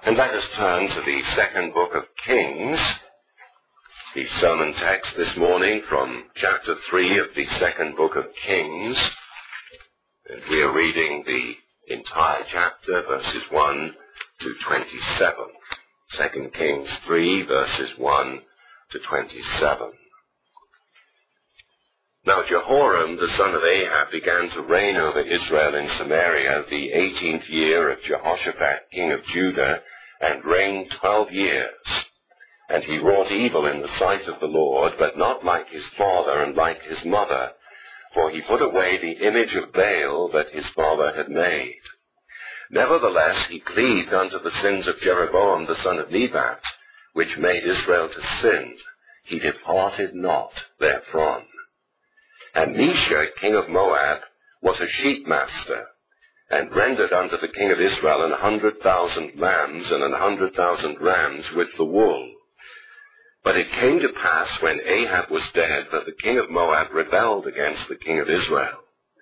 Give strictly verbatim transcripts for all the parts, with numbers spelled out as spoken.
And let us turn to the second book of Kings. The sermon text this morning from chapter three of the second book of Kings. And we are reading the entire chapter, verses one to twenty-seven. Second Kings three, verses one to twenty-seven. Now Jehoram, the son of Ahab, began to reign over Israel in Samaria the eighteenth year of Jehoshaphat, king of Judah, and reigned twelve years. And he wrought evil in the sight of the Lord, but not like his father and like his mother, for he put away the image of Baal that his father had made. Nevertheless he cleaved unto the sins of Jeroboam the son of Nebat, which made Israel to sin. He departed not therefrom. And Mesha, king of Moab, was a sheepmaster, and rendered unto the king of Israel an hundred thousand lambs and an hundred thousand rams with the wool. But it came to pass, when Ahab was dead, that the king of Moab rebelled against the king of Israel.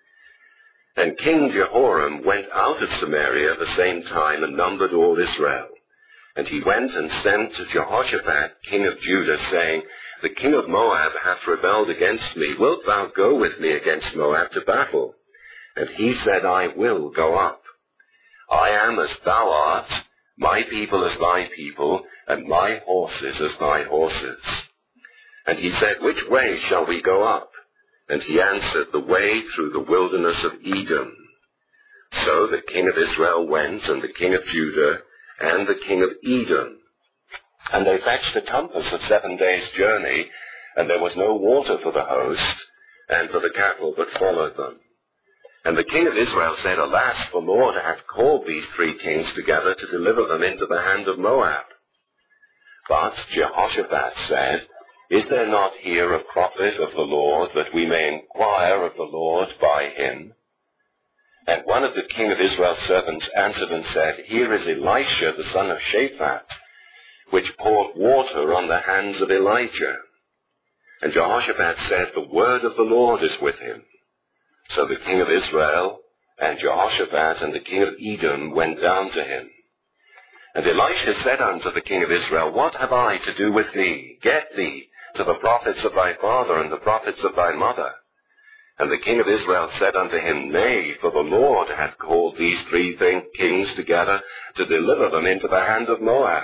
And King Jehoram went out of Samaria the same time, and numbered all Israel. And he went and sent to Jehoshaphat, king of Judah, saying, The king of Moab hath rebelled against me. Wilt thou go with me against Moab to battle? And he said, I will go up. I am as thou art, my people as thy people, and my horses as thy horses. And he said, Which way shall we go up? And he answered, The way through the wilderness of Edom. So the king of Israel went, and the king of Judah, and the king of Edom. And they fetched a compass of seven days' journey, and there was no water for the host, and for the cattle that followed them. And the king of Israel said, Alas, the Lord hath called these three kings together to deliver them into the hand of Moab. But Jehoshaphat said, Is there not here a prophet of the Lord, that we may inquire of the Lord by him? And one of the king of Israel's servants answered and said, Here is Elisha the son of Shaphat, which poured water on the hands of Elijah. And Jehoshaphat said, The word of the Lord is with him. So the king of Israel and Jehoshaphat and the king of Edom went down to him. And Elisha said unto the king of Israel, What have I to do with thee? Get thee to the prophets of thy father and the prophets of thy mother. And the king of Israel said unto him, Nay, for the Lord hath called these three kings together to deliver them into the hand of Moab.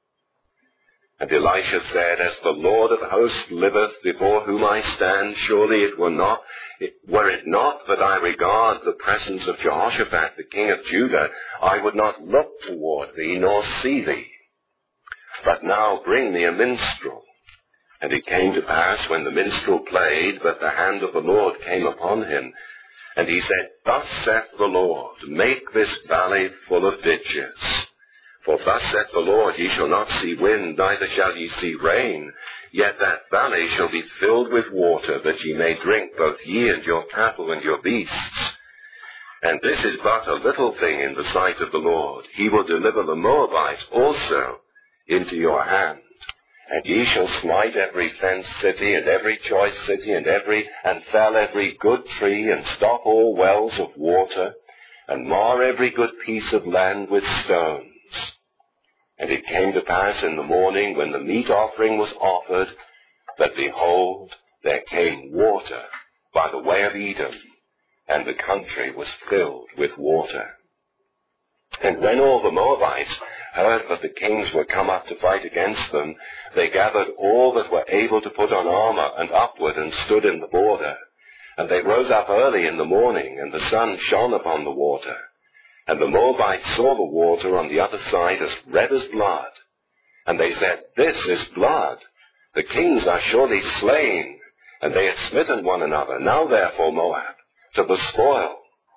And Elisha said, As the Lord of hosts liveth, before whom I stand, surely it were not, it, were it not that I regard the presence of Jehoshaphat the king of Judah, I would not look toward thee, nor see thee. But now bring me a minstrel. And it came to pass, when the minstrel played, that the hand of the Lord came upon him. And he said, Thus saith the Lord, Make this valley full of ditches. For thus saith the Lord, Ye shall not see wind, neither shall ye see rain, yet that valley shall be filled with water, that ye may drink, both ye and your cattle and your beasts. And this is but a little thing in the sight of the Lord. He will deliver the Moabites also into your hand. And ye shall smite every fenced city, and every choice city, and every, and fell every good tree, and stop all wells of water, and mar every good piece of land with stones. And it came to pass in the morning, when the meat offering was offered, that behold, there came water by the way of Edom, and the country was filled with water. And when all the Moabites heard that the kings were come up to fight against them, they gathered all that were able to put on armor, and upward, and stood in the border. And they rose up early in the morning, and the sun shone upon the water. And the Moabites saw the water on the other side as red as blood. And they said, This is blood. The kings are surely slain. And they had smitten one another. Now therefore, Moab, to the spoil.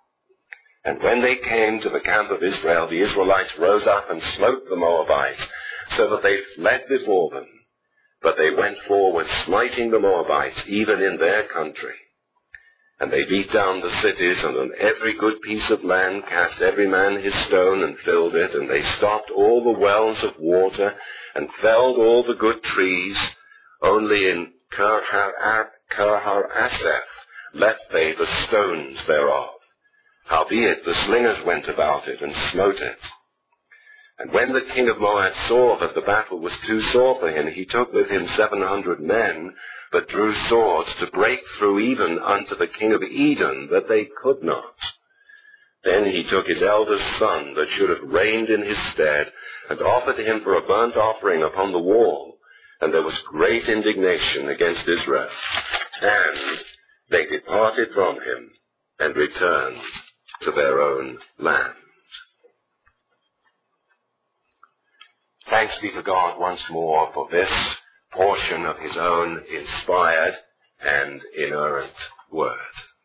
And when they came to the camp of Israel, the Israelites rose up and smote the Moabites, so that they fled before them. But they went forward, smiting the Moabites, even in their country. And they beat down the cities, and on every good piece of land cast every man his stone, and filled it. And they stopped all the wells of water, and felled all the good trees. Only in Kirhar Aseth left they the stones thereof. Howbeit the slingers went about it, and smote it. And when the king of Moab saw that the battle was too sore for him, he took with him seven hundred men, but drew swords to break through even unto the king of Edom, that they could not. Then he took his eldest son, that should have reigned in his stead, and offered him for a burnt offering upon the wall. And there was great indignation against Israel. And they departed from him, and returned to their own land. Thanks be to God once more for this portion of his own inspired and inerrant word.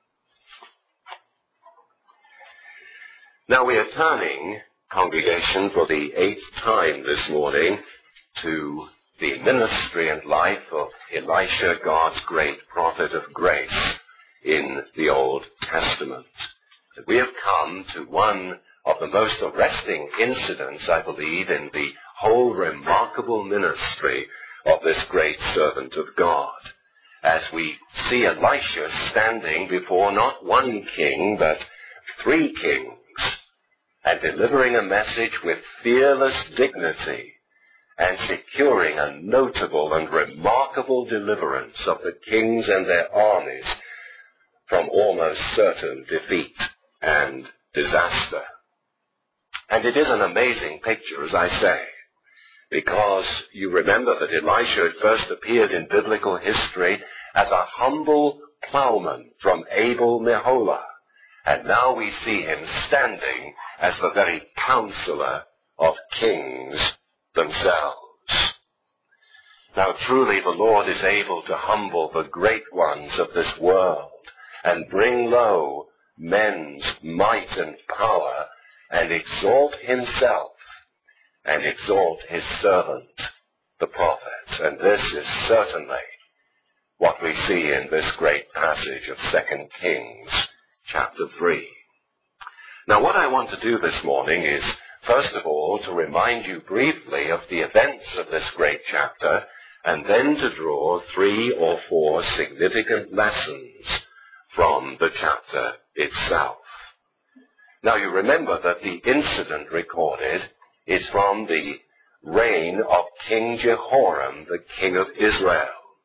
Now we are turning, congregation, for the eighth time this morning to the ministry and life of Elisha, God's great prophet of grace in the Old Testament. And we have come to one of the most arresting incidents, I believe, in the whole remarkable ministry of this great servant of God, as we see Elisha standing before not one king, but three kings, and delivering a message with fearless dignity, and securing a notable and remarkable deliverance of the kings and their armies from almost certain defeat and disaster. And it is an amazing picture, as I say, because you remember that Elisha had first appeared in biblical history as a humble plowman from Abel-Meholah, and now we see him standing as the very counselor of kings themselves. Now truly the Lord is able to humble the great ones of this world and bring low men's might and power and exalt himself and exalt his servant, the prophet. And this is certainly what we see in this great passage of Second Kings chapter three. Now what I want to do this morning is, first of all, to remind you briefly of the events of this great chapter, and then to draw three or four significant lessons from the chapter itself. Now you remember that the incident recorded is from the reign of King Jehoram, the king of Israel.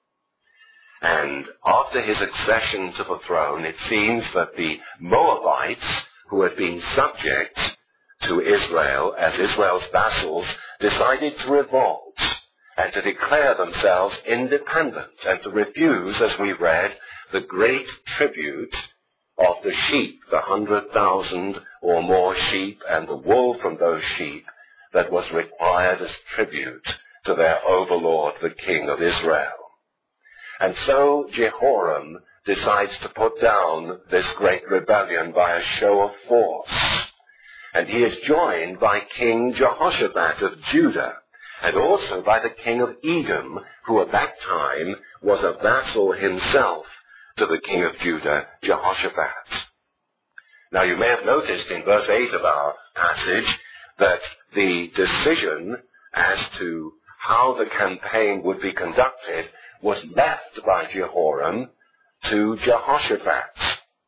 And after his accession to the throne, it seems that the Moabites, who had been subject to Israel as Israel's vassals, decided to revolt and to declare themselves independent and to refuse, as we read, the great tribute of the sheep, the hundred thousand or more sheep and the wool from those sheep that was required as tribute to their overlord, the king of Israel. And so Jehoram decides to put down this great rebellion by a show of force. And he is joined by King Jehoshaphat of Judah, and also by the king of Edom, who at that time was a vassal himself to the king of Judah, Jehoshaphat. Now you may have noticed in verse eight of our passage that the decision as to how the campaign would be conducted was left by Jehoram to Jehoshaphat.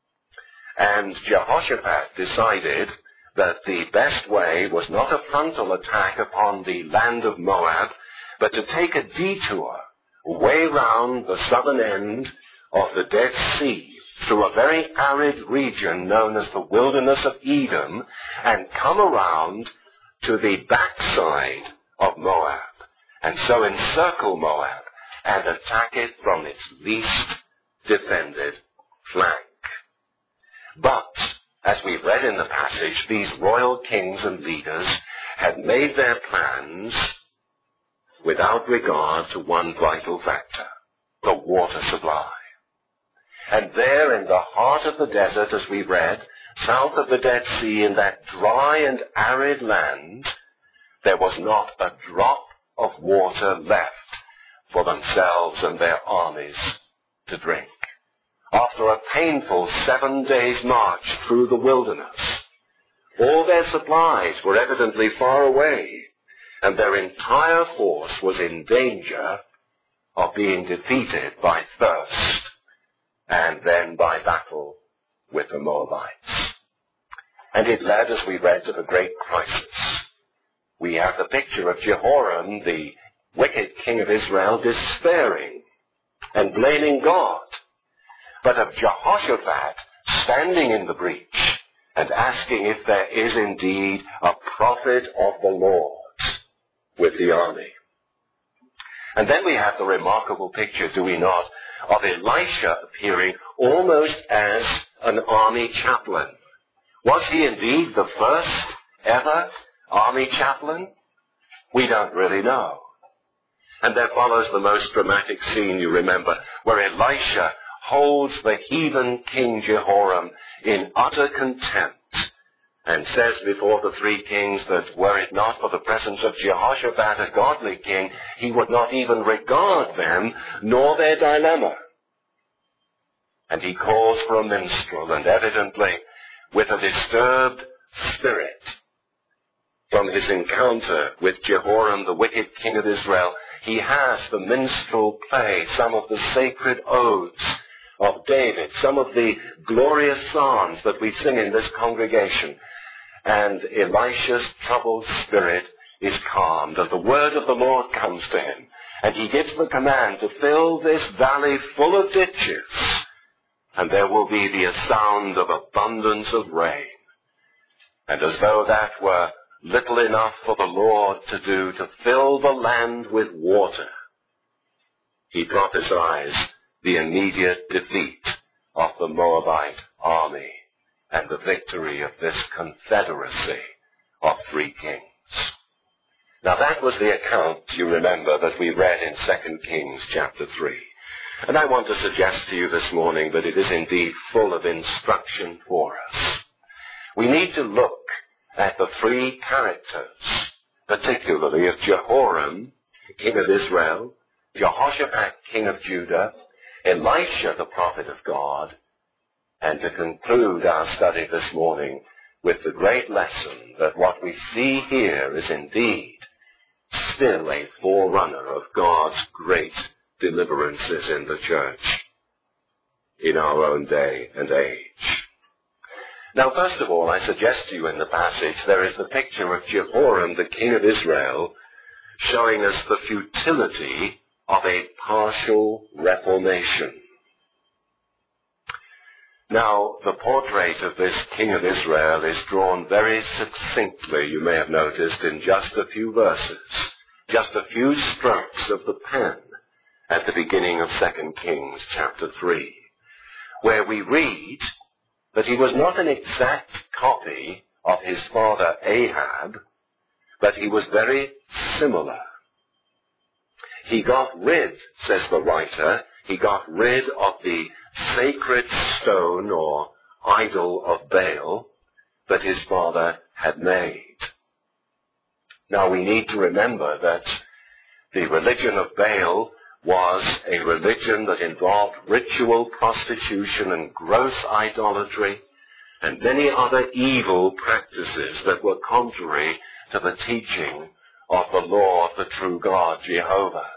And Jehoshaphat decided that the best way was not a frontal attack upon the land of Moab, but to take a detour way round the southern end of the Dead Sea through a very arid region known as the wilderness of Edom and come around to the backside of Moab, and so encircle Moab and attack it from its least defended flank. But, as we read in the passage, these royal kings and leaders had made their plans without regard to one vital factor, the water supply. And there in the heart of the desert, as we read, south of the Dead Sea, in that dry and arid land, there was not a drop of water left for themselves and their armies to drink. After a painful seven days' march through the wilderness, all their supplies were evidently far away, and their entire force was in danger of being defeated by thirst and then by battle with the Moabites. And it led, as we read, to the great crisis we have the picture of Jehoram, the wicked king of Israel, despairing and blaming God, but of Jehoshaphat standing in the breach and asking if there is indeed a prophet of the Lord with the army. And then we have the remarkable picture, do we not, of Elisha appearing almost as an army chaplain. Was he indeed the first ever army chaplain? We don't really know. And there follows the most dramatic scene, you remember, where Elisha holds the heathen King Jehoram in utter contempt and says before the three kings that were it not for the presence of Jehoshaphat, a godly king, he would not even regard them nor their dilemma. And he calls for a minstrel, and evidently with a disturbed spirit from his encounter with Jehoram, the wicked king of Israel, he has the minstrel play some of the sacred odes of David, some of the glorious psalms that we sing in this congregation. And Elisha's troubled spirit is calmed, and the word of the Lord comes to him. And he gives the command to fill this valley full of ditches, and there will be the sound of abundance of rain. And as though that were little enough for the Lord to do, to fill the land with water, he prophesies the immediate defeat of the Moabite army and the victory of this confederacy of three kings. Now that was the account, you remember, that we read in Second Kings chapter three. And I want to suggest to you this morning that it is indeed full of instruction for us. We need to look at the three characters, particularly of Jehoram, king of Israel, Jehoshaphat, king of Judah, Elisha, the prophet of God, and to conclude our study this morning with the great lesson that what we see here is indeed still a forerunner of God's great deliverances in the church in our own day and age. Now, first of all, I suggest to you in the passage there is the picture of Jehoram, the king of Israel, showing us the futility of a partial reformation. Now, the portrait of this king of Israel is drawn very succinctly, you may have noticed, in just a few verses, just a few strokes of the pen at the beginning of Second Kings chapter three, where we read that he was not an exact copy of his father Ahab, but he was very similar. He got rid, says the writer, he got rid of the sacred stone or idol of Baal that his father had made. Now we need to remember that the religion of Baal was a religion that involved ritual prostitution and gross idolatry and many other evil practices that were contrary to the teaching of the law of the true God, Jehovah.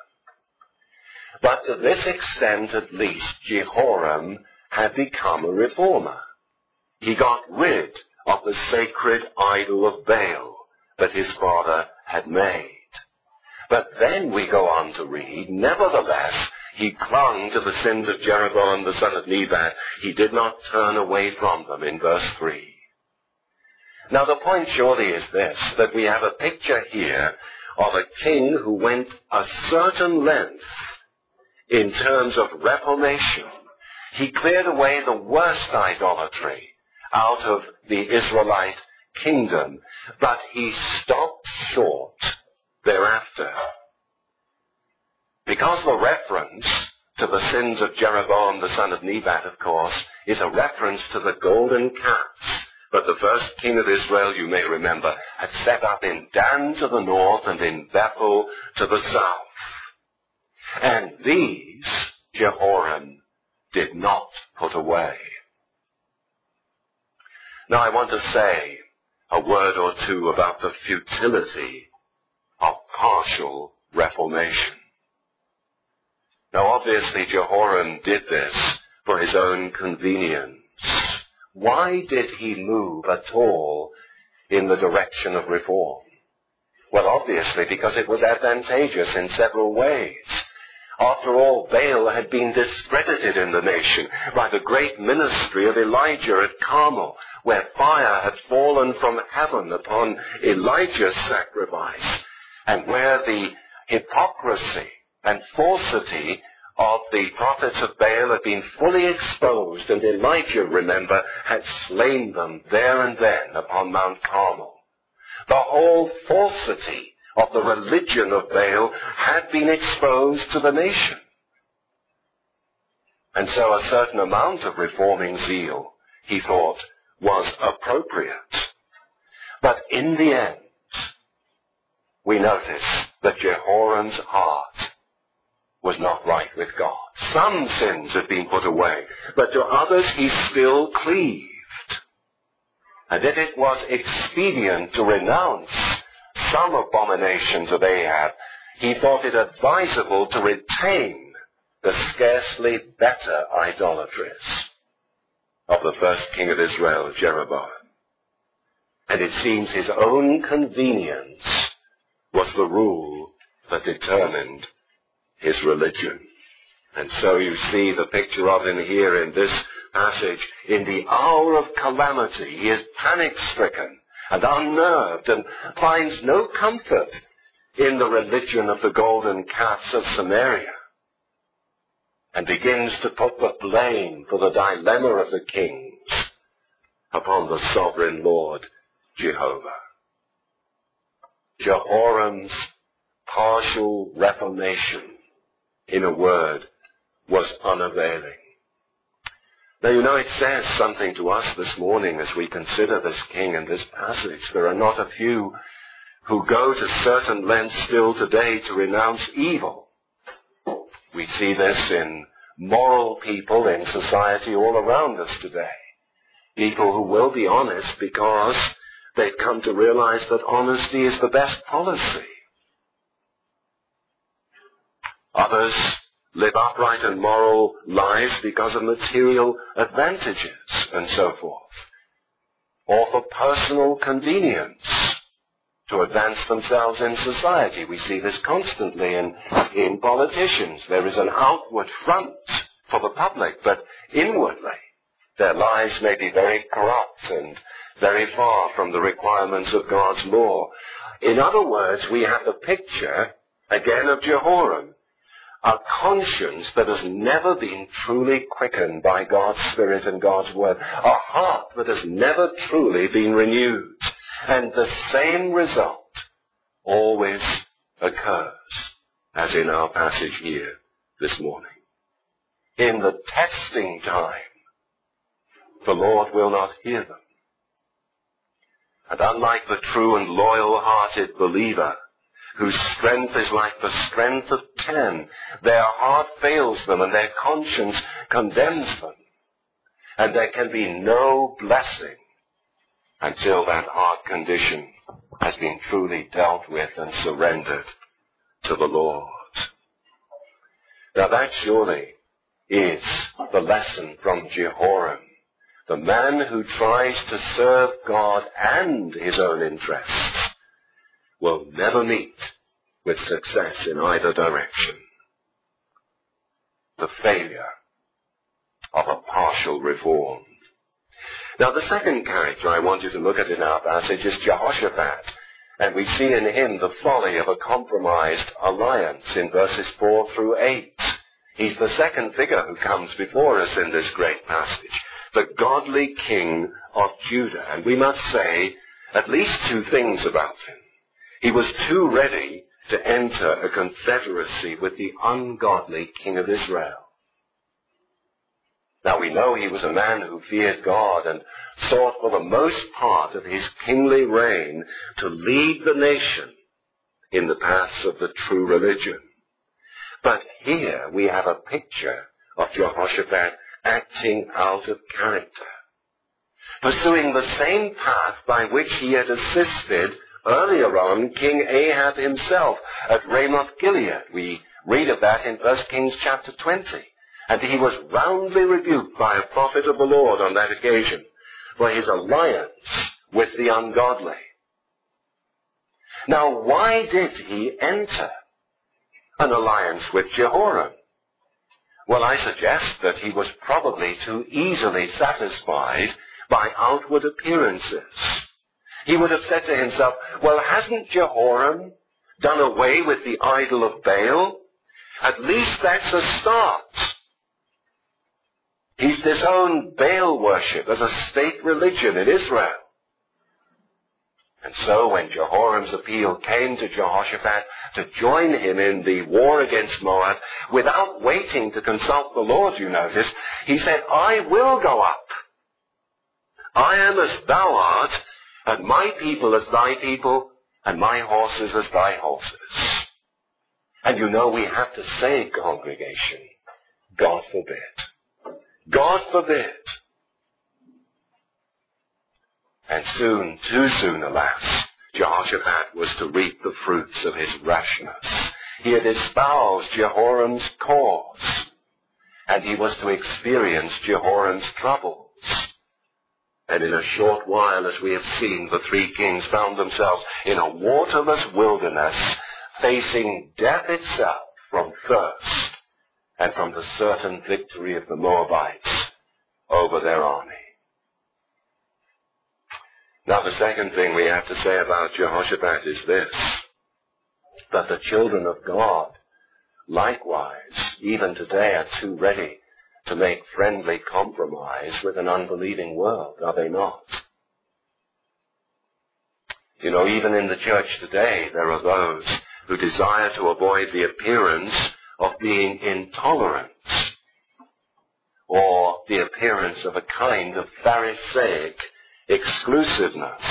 But to this extent, at least, Jehoram had become a reformer. He got rid of the sacred idol of Baal that his father had made. But then we go on to read, nevertheless, he clung to the sins of Jeroboam the son of Nebat. He did not turn away from them, in verse three. Now the point surely is this, that we have a picture here of a king who went a certain length in terms of reformation. He cleared away the worst idolatry out of the Israelite kingdom, but he stopped short thereafter. Because the reference to the sins of Jeroboam the son of Nebat, of course, is a reference to the golden calves that the first king of Israel, you may remember, had set up in Dan to the north and in Bethel to the south. And these Jehoram did not put away. Now I want to say a word or two about the futility of partial reformation. Now obviously Jehoram did this for his own convenience. Why did he move at all in the direction of reform? Well, obviously, because it was advantageous in several ways. After all, Baal had been discredited in the nation by the great ministry of Elijah at Carmel, where fire had fallen from heaven upon Elijah's sacrifice, and where the hypocrisy and falsity of the prophets of Baal had been fully exposed, and Elijah, remember, had slain them there and then upon Mount Carmel. The whole falsity of the religion of Baal had been exposed to the nation. And so a certain amount of reforming zeal, he thought, was appropriate. But in the end, we notice that Jehoram's heart was not right with God. Some sins had been put away, but to others he still cleaved. And if it was expedient to renounce some abominations of Ahab, he thought it advisable to retain the scarcely better idolatries of the first king of Israel, Jeroboam. And it seems his own convenience was the rule that determined his religion. And so you see the picture of him here in this passage. In the hour of calamity, he is panic-stricken and unnerved and finds no comfort in the religion of the golden calves of Samaria, and begins to put the blame for the dilemma of the kings upon the sovereign Lord Jehovah. Jehoram's partial reformation, in a word, was unavailing. Now, you know, it says something to us this morning as we consider this king and this passage. There are not a few who go to certain lengths still today to renounce evil. We see this in moral people in society all around us today. People who will be honest because they've come to realize that honesty is the best policy. Others live upright and moral lives because of material advantages and so forth, or for personal convenience to advance themselves in society. We see this constantly in, in politicians. There is an outward front for the public, but inwardly their lives may be very corrupt and very far from the requirements of God's law. In other words, we have the picture again of Jehoram, a conscience that has never been truly quickened by God's Spirit and God's Word, a heart that has never truly been renewed. And the same result always occurs, as in our passage here this morning. In the testing time, the Lord will not hear them. And unlike the true and loyal-hearted believer, whose strength is like the strength of ten, their heart fails them and their conscience condemns them. And there can be no blessing until that heart condition has been truly dealt with and surrendered to the Lord. Now that surely is the lesson from Jehoram, the man who tries to serve God and his own interests will never meet with success in either direction. The failure of a partial reform. Now, the second character I want you to look at in our passage is Jehoshaphat, and we see in him the folly of a compromised alliance in verses four through eight. He's the second figure who comes before us in this great passage, the godly king of Judah. And we must say at least two things about him. He was too ready to enter a confederacy with the ungodly king of Israel. Now we know he was a man who feared God and sought for the most part of his kingly reign to lead the nation in the paths of the true religion. But here we have a picture of Jehoshaphat acting out of character, pursuing the same path by which he had assisted earlier on King Ahab himself at Ramoth Gilead. We read of that in First Kings chapter twenty. And he was roundly rebuked by a prophet of the Lord on that occasion for his alliance with the ungodly. Now, why did he enter an alliance with Jehoram? Well, I suggest that he was probably too easily satisfied by outward appearances. He would have said to himself, well, hasn't Jehoram done away with the idol of Baal? At least that's a start. He's disowned Baal worship as a state religion in Israel. And so when Jehoram's appeal came to Jehoshaphat to join him in the war against Moab, without waiting to consult the Lord, you notice, he said, I will go up. I am as thou art, and my people as thy people, and my horses as thy horses. And you know we have to say, congregation, God forbid. God forbid. And soon, too soon, alas, Jehoshaphat was to reap the fruits of his rashness. He had espoused Jehoram's cause, and he was to experience Jehoram's troubles. And in a short while, as we have seen, the three kings found themselves in a waterless wilderness, facing death itself from thirst and from the certain victory of the Moabites over their army. Now, the second thing we have to say about Jehoshaphat is this, that the children of God, likewise, even today, are too ready to make friendly compromise with an unbelieving world, are they not? You know, even in the church today, there are those who desire to avoid the appearance of being intolerant or the appearance of a kind of Pharisaic exclusiveness.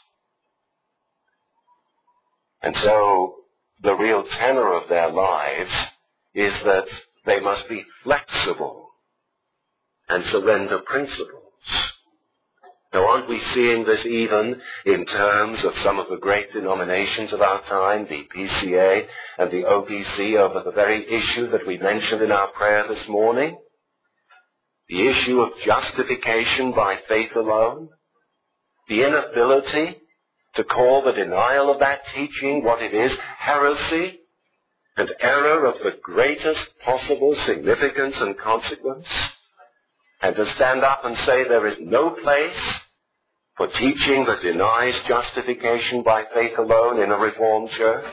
And so the real tenor of their lives is that they must be flexible and surrender principles. Now, aren't we seeing this even in terms of some of the great denominations of our time, the P C A and the O P C, over the very issue that we mentioned in our prayer this morning? The issue of justification by faith alone? The inability to call the denial of that teaching what it is, heresy and error of the greatest possible significance and consequence? And to stand up and say there is no place for teaching that denies justification by faith alone in a Reformed church?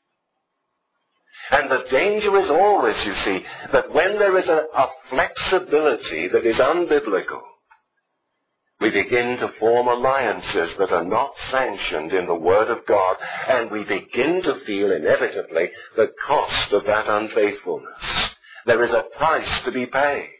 And the danger is always, you see, that when there is a, a flexibility that is unbiblical, we begin to form alliances that are not sanctioned in the Word of God, and we begin to feel inevitably the cost of that unfaithfulness. There is a price to be paid.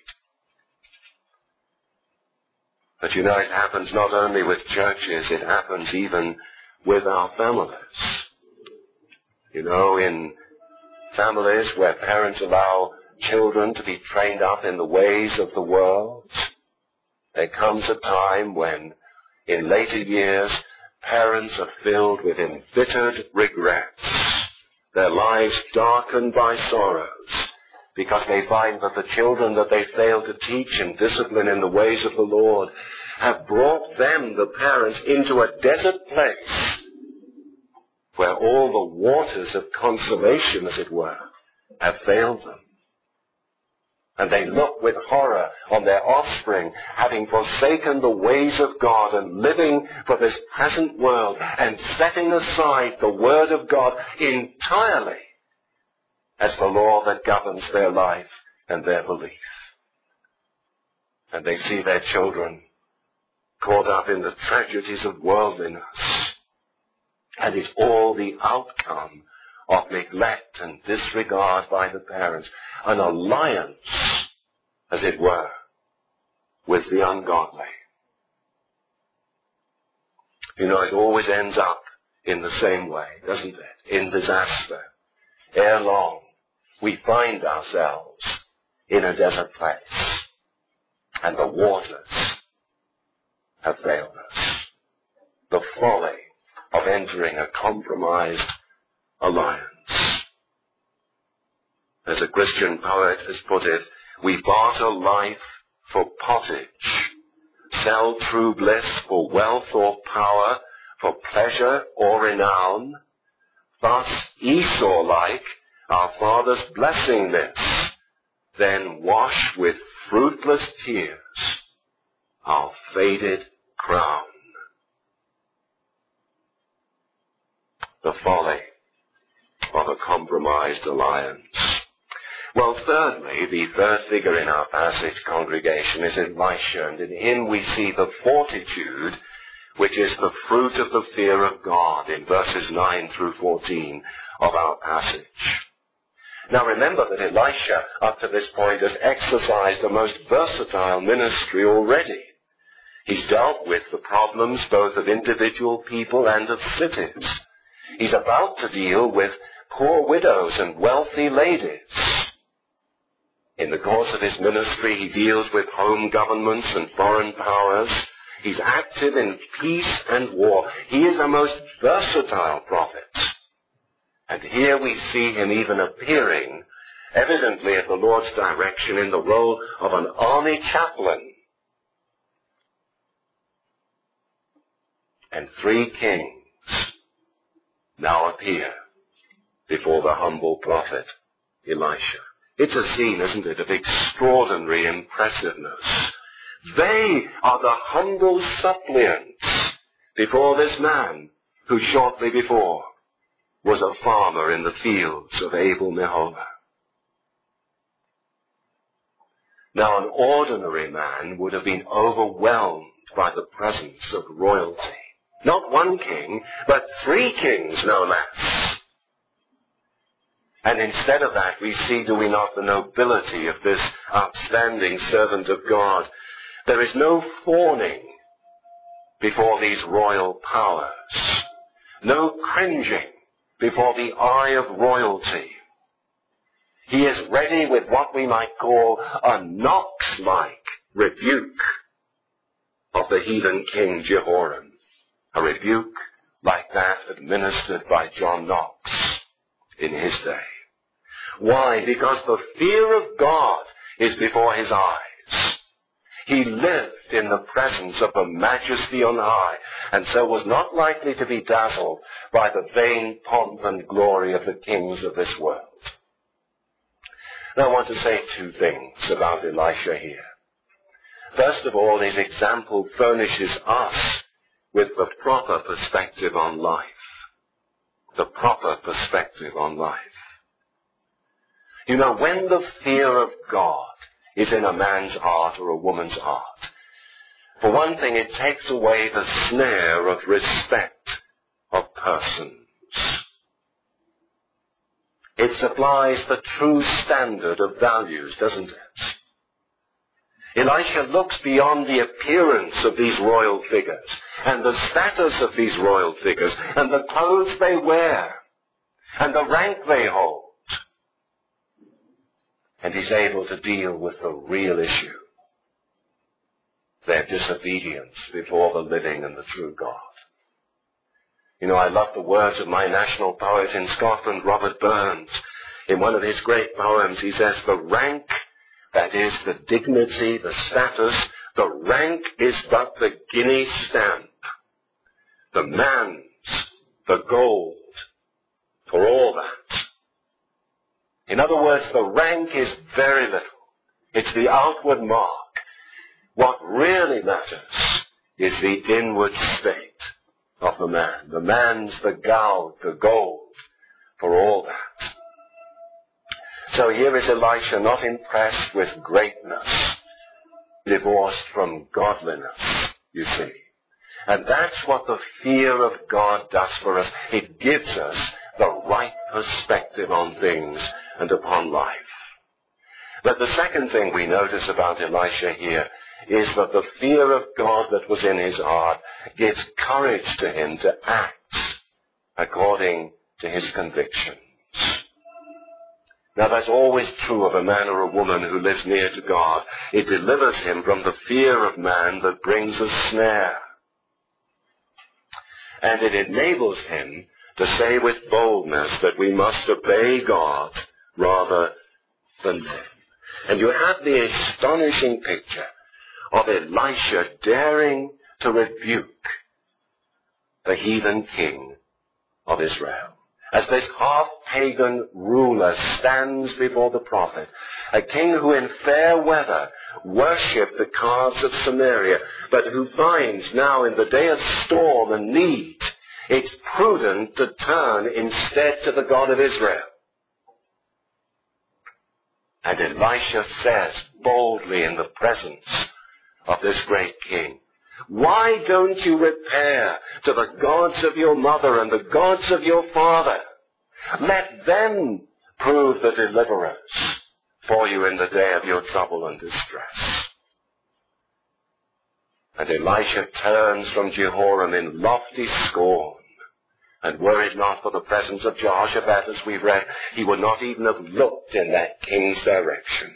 But you know, it happens not only with churches, it happens even with our families. You know, in families where parents allow children to be trained up in the ways of the world, there comes a time when, in later years, parents are filled with embittered regrets, their lives darkened by sorrows, because they find that the children that they failed to teach and discipline in the ways of the Lord have brought them, the parents, into a desert place where all the waters of consolation, as it were, have failed them. And they look with horror on their offspring, having forsaken the ways of God and living for this present world and setting aside the Word of God entirely as the law that governs their life and their belief. And they see their children caught up in the tragedies of worldliness. And it's all the outcome of neglect and disregard by the parents. An alliance, as it were, with the ungodly. You know, it always ends up in the same way, doesn't it? In disaster. Ere long, we find ourselves in a desert place, and the waters have failed us. The folly of entering a compromised alliance. As a Christian poet has put it, we barter life for pottage, sell true bliss for wealth or power, for pleasure or renown, thus Esau-like, our fathers blessing this, then wash with fruitless tears our faded crown. The folly of a compromised alliance. Well, thirdly, the third figure in our passage, congregation, is Elisha, and in him we see the fortitude which is the fruit of the fear of God in verses nine through fourteen of our passage. Now remember that Elisha, up to this point, has exercised a most versatile ministry already. He's dealt with the problems both of individual people and of cities. He's about to deal with poor widows and wealthy ladies. In the course of his ministry, he deals with home governments and foreign powers. He's active in peace and war. He is a most versatile prophet. And here we see him even appearing, evidently at the Lord's direction, in the role of an army chaplain. And three kings now appear before the humble prophet Elisha. It's a scene, isn't it, of extraordinary impressiveness. They are the humble suppliants before this man who shortly before was a farmer in the fields of Abel Meholah. Now, an ordinary man would have been overwhelmed by the presence of royalty. Not one king, but three kings, no less. And instead of that, we see, do we not, the nobility of this outstanding servant of God. There is no fawning before these royal powers. No cringing before the eye of royalty. He is ready with what we might call a Knox-like rebuke of the heathen king Jehoram. A rebuke like that administered by John Knox in his day. Why? Because the fear of God is before his eyes. He lived in the presence of the majesty on high, and so was not likely to be dazzled by the vain pomp and glory of the kings of this world. Now I want to say two things about Elisha here. First of all, his example furnishes us with the proper perspective on life. The proper perspective on life. You know, when the fear of God is in a man's heart or a woman's heart, for one thing, it takes away the snare of respect of persons. It supplies the true standard of values, doesn't it? Elisha looks beyond the appearance of these royal figures and the status of these royal figures and the clothes they wear and the rank they hold. And he's able to deal with the real issue, their disobedience before the living and the true God. You know, I love the words of my national poet in Scotland, Robert Burns. In one of his great poems, he says, the rank, that is the dignity, the status, the rank is but the guinea stamp. The man's, the gold, for all that. In other words, the rank is very little. It's the outward mark. What really matters is the inward state of the man. The man's the gold, the gold, for all that. So here is Elisha, not impressed with greatness, divorced from godliness, you see. And that's what the fear of God does for us. It gives us the right perspective on things and upon life. But the second thing we notice about Elisha here is that the fear of God that was in his heart gives courage to him to act according to his convictions. Now that's always true of a man or a woman who lives near to God. It delivers him from the fear of man that brings a snare. And it enables him to say with boldness that we must obey God rather than men. And you have the astonishing picture of Elisha daring to rebuke the heathen king of Israel. as this half-pagan ruler stands before the prophet, a king who in fair weather worshipped the calves of Samaria, but who finds now in the day of storm and need, it's prudent to turn instead to the God of Israel. And Elisha says boldly in the presence of this great king, "Why don't you repair to the gods of your mother and the gods of your father? Let them prove the deliverers for you in the day of your trouble and distress." And Elisha turns from Jehoram in lofty scorn. And were it not for the presence of Jehoshaphat, as we've read, he would not even have looked in that king's direction.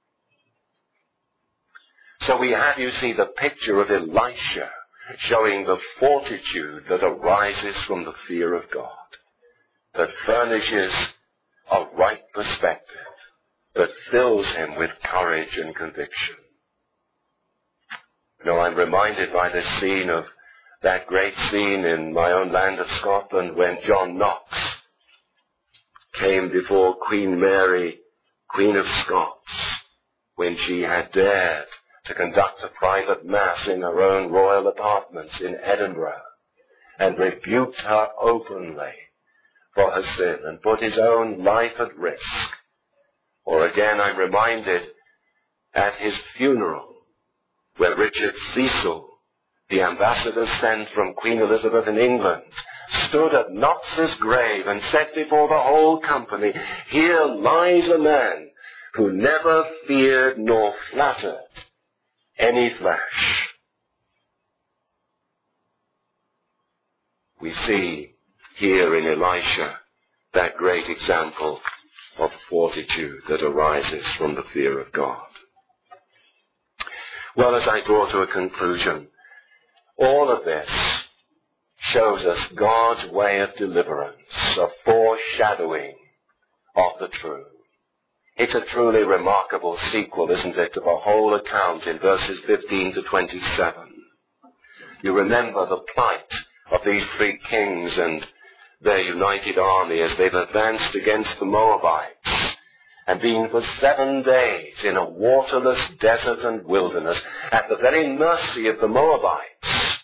So we have, you see, the picture of Elisha showing the fortitude that arises from the fear of God, that furnishes a right perspective, that fills him with courage and conviction. You know, I'm reminded by this scene of that great scene in my own land of Scotland when John Knox came before Queen Mary, Queen of Scots, when she had dared to conduct a private mass in her own royal apartments in Edinburgh, and rebuked her openly for her sin and put his own life at risk. Or again, I'm reminded at his funeral, where Richard Cecil, the ambassador sent from Queen Elizabeth in England, stood at Knox's grave and said before the whole company, "Here lies a man who never feared nor flattered any flesh." We see here in Elisha that great example of fortitude that arises from the fear of God. Well, as I draw to a conclusion, all of this shows us God's way of deliverance, a foreshadowing of the true. It's a truly remarkable sequel, isn't it, to the whole account in verses fifteen to twenty-seven. You remember the plight of these three kings and their united army as they've advanced against the Moabites and been for seven days in a waterless desert and wilderness at the very mercy of the Moabites.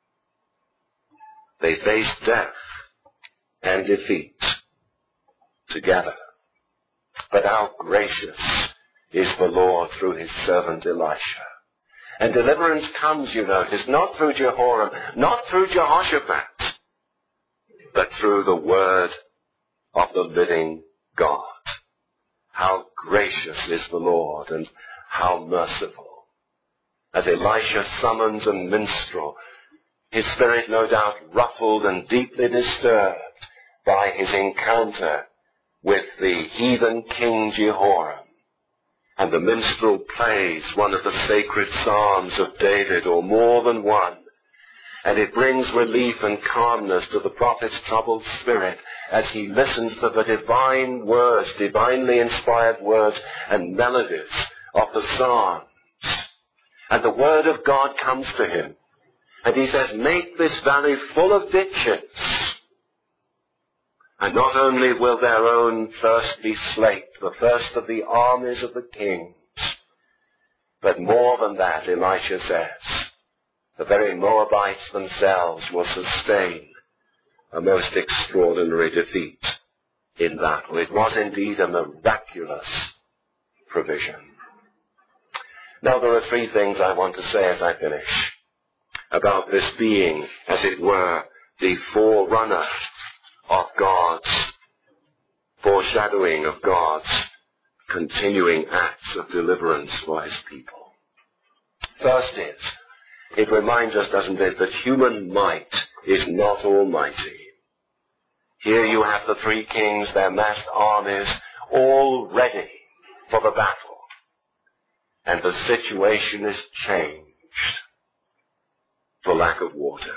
They faced death and defeat together. But how gracious is the Lord through his servant Elisha. And deliverance comes, you notice, not through Jehoram, not through Jehoshaphat, but through the word of the living God. How gracious is the Lord and how merciful. As Elisha summons a minstrel, his spirit no doubt ruffled and deeply disturbed by his encounter with the heathen king Jehoram. And the minstrel plays one of the sacred psalms of David, or more than one. And it brings relief and calmness to the prophet's troubled spirit as he listens to the divine words, divinely inspired words and melodies of the psalms. And the word of God comes to him. And he says, "Make this valley full of ditches." And not only will their own thirst be slaked, the thirst of the armies of the kings, but more than that, Elisha says, the very Moabites themselves will sustain a most extraordinary defeat in battle. It was indeed a miraculous provision. Now there are three things I want to say as I finish about this being, as it were, the forerunner of God's, foreshadowing of God's continuing acts of deliverance for his people. First is, it reminds us, doesn't it, that human might is not almighty. Here you have the three kings, their massed armies, all ready for the battle. And the situation is changed for lack of water.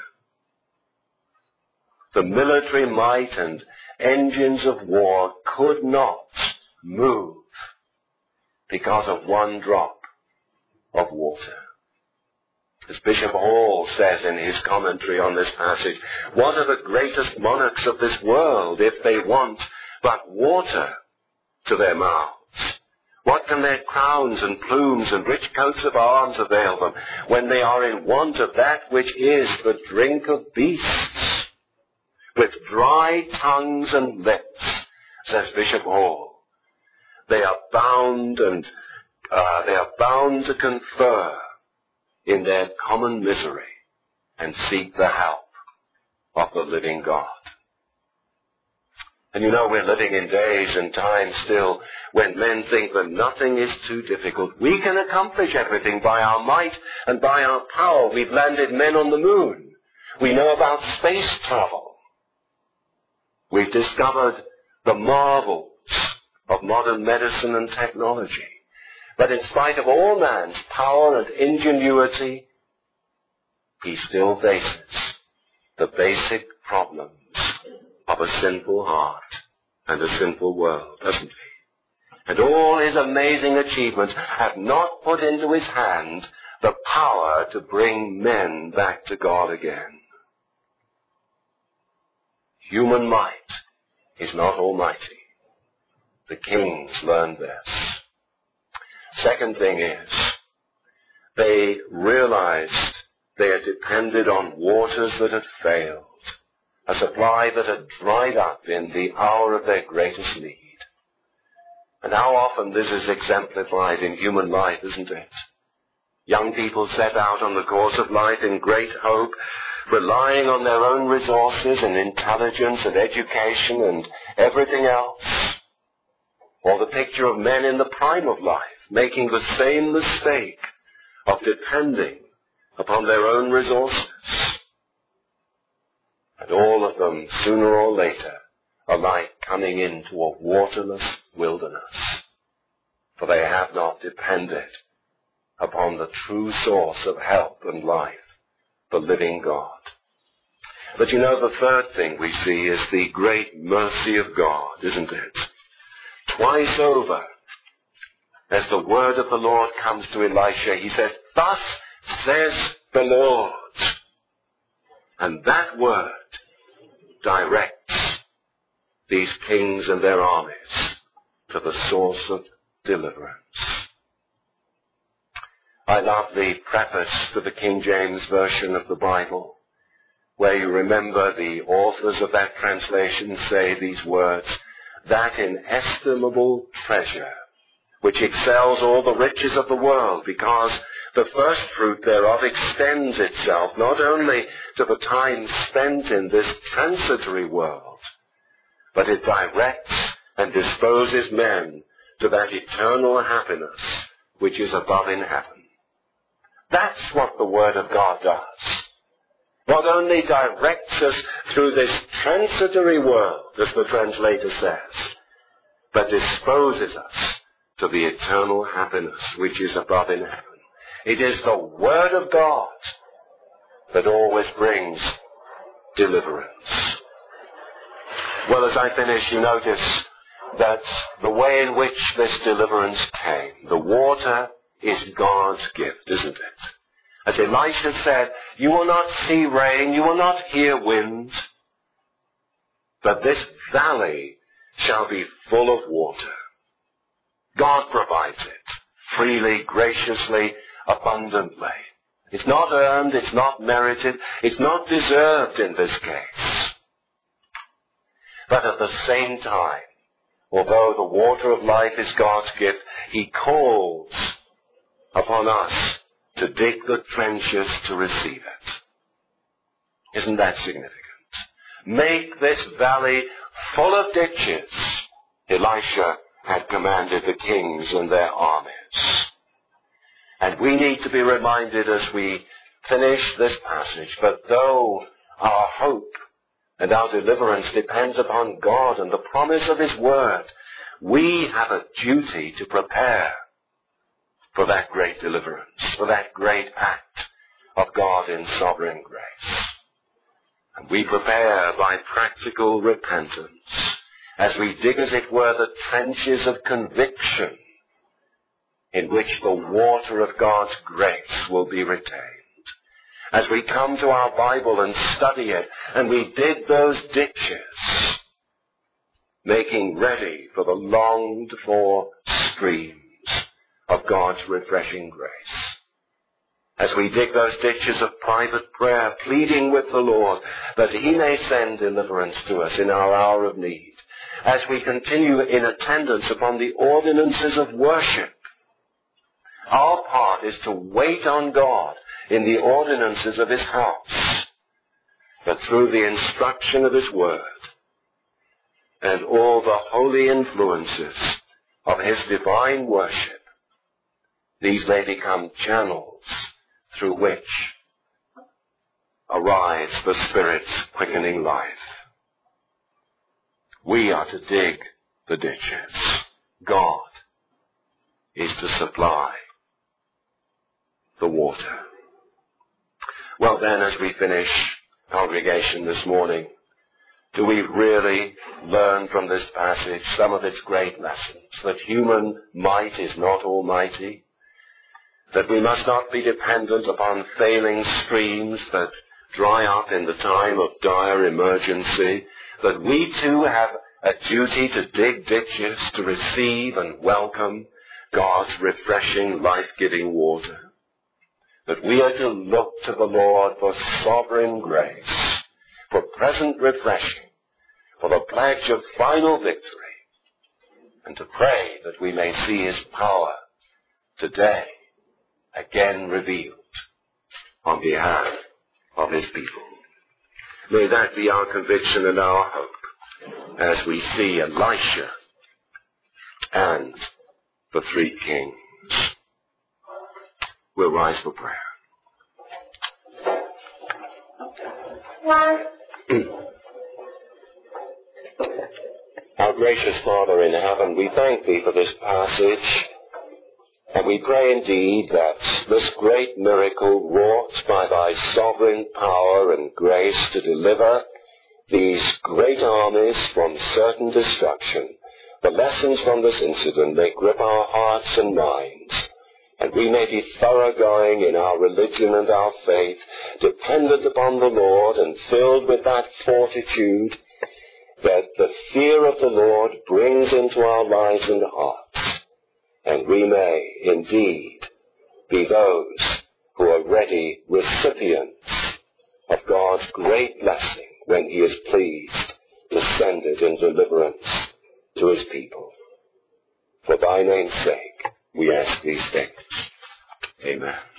The military might and engines of war could not move because of one drop of water. As Bishop Hall says in his commentary on this passage, what are the greatest monarchs of this world if they want but water to their mouths? What can their crowns and plumes and rich coats of arms avail them when they are in want of that which is the drink of beasts? With dry tongues and lips, says Bishop Hall, they are bound and uh, they are bound to confer in their common misery and seek the help of the living God. And you know, we're living in days and times still when men think that nothing is too difficult. We can accomplish everything by our might and by our power. We've landed men on the moon. We know about space travel. We've discovered the marvels of modern medicine and technology. But in spite of all man's power and ingenuity, he still faces the basic problems of a sinful heart and a sinful world, doesn't he? And all his amazing achievements have not put into his hand the power to bring men back to God again. Human might is not almighty. The kings learned this. Second thing is, they realized they had depended on waters that had failed, a supply that had dried up in the hour of their greatest need. And how often this is exemplified in human life, isn't it? Young people set out on the course of life in great hope, relying on their own resources and intelligence and education and everything else. Or the picture of men in the prime of life, making the same mistake of depending upon their own resources. And all of them, sooner or later, alike coming into a waterless wilderness, for they have not depended upon the true source of help and life, the living God. But you know, the third thing we see is the great mercy of God, isn't it? Twice over, as the word of the Lord comes to Elisha, he says, "Thus says the Lord." And that word directs these kings and their armies to the source of deliverance. I love the preface to the King James Version of the Bible, where you remember the authors of that translation say these words, "That inestimable treasure, which excels all the riches of the world, because the first fruit thereof extends itself not only to the time spent in this transitory world, but it directs and disposes men to that eternal happiness which is above in heaven." That's what the Word of God does. Not only directs us through this transitory world, as the translator says, but disposes us to the eternal happiness which is above in heaven. It is the Word of God that always brings deliverance. Well, as I finish, you notice that the way in which this deliverance came, the water is God's gift, isn't it? As Elisha said, you will not see rain, you will not hear wind, but this valley shall be full of water. God provides it freely, graciously, abundantly. It's not earned, it's not merited, it's not deserved in this case. But at the same time, although the water of life is God's gift, He calls upon us to dig the trenches to receive it. Isn't that significant? Make this valley full of ditches, Elisha had commanded the kings and their armies. And we need to be reminded as we finish this passage, but though our hope and our deliverance depends upon God and the promise of His Word, we have a duty to prepare for that great deliverance, for that great act of God in sovereign grace. And we prepare by practical repentance as we dig, as it were, the trenches of conviction in which the water of God's grace will be retained. as we come to our Bible and study it, and we dig those ditches, making ready for the longed-for streams of God's refreshing grace. As we dig those ditches of private prayer, pleading with the Lord that He may send deliverance to us in our hour of need, as we continue in attendance upon the ordinances of worship, our part is to wait on God in the ordinances of His house, that through the instruction of His Word and all the holy influences of His divine worship, these may become channels through which arrives the Spirit's quickening life. We are to dig the ditches. God is to supply the water. Well then, as we finish congregation this morning, do we really learn from this passage some of its great lessons? That human might is not almighty, that we must not be dependent upon failing streams that dry up in the time of dire emergency, that we too have a duty to dig ditches to receive and welcome God's refreshing, life-giving water, that we are to look to the Lord for sovereign grace, for present refreshing, for the pledge of final victory, and to pray that we may see His power today again revealed on behalf of His people. May that be our conviction and our hope as we see Elisha and the three kings. We'll rise for prayer. Our gracious Father in heaven, we thank Thee for this passage, and we pray indeed that this great miracle wrought by Thy sovereign power and grace to deliver these great armies from certain destruction, the lessons from this incident may grip our hearts and minds, and we may be thoroughgoing in our religion and our faith, dependent upon the Lord and filled with that fortitude that the fear of the Lord brings into our lives and hearts, and we may indeed be those who are ready recipients of God's great blessing when He is pleased to send it in deliverance to His people. For Thy name's sake, we ask these things. Amen.